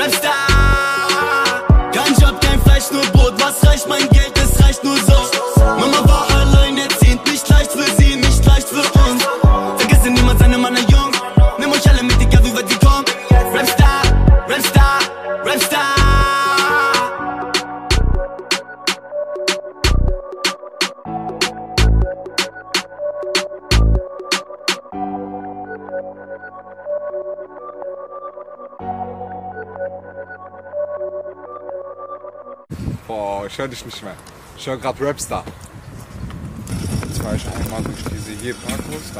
Rapstar. Kein Job, kein Fleisch, nur Brot, was reicht mein Geld, es reicht nur so. Mama war alleinerziehend, nicht leicht für sie, nicht leicht für uns. Vergesse niemals seine Mann, Jung. Nimm euch alle mit, egal wie weit sie kommen. Rapstar, Rapstar, Rapstar. Boah, ich höre dich nicht mehr. Ich höre gerade Rapstar. Jetzt fahre ich einmal durch diese hier Parkhaus, da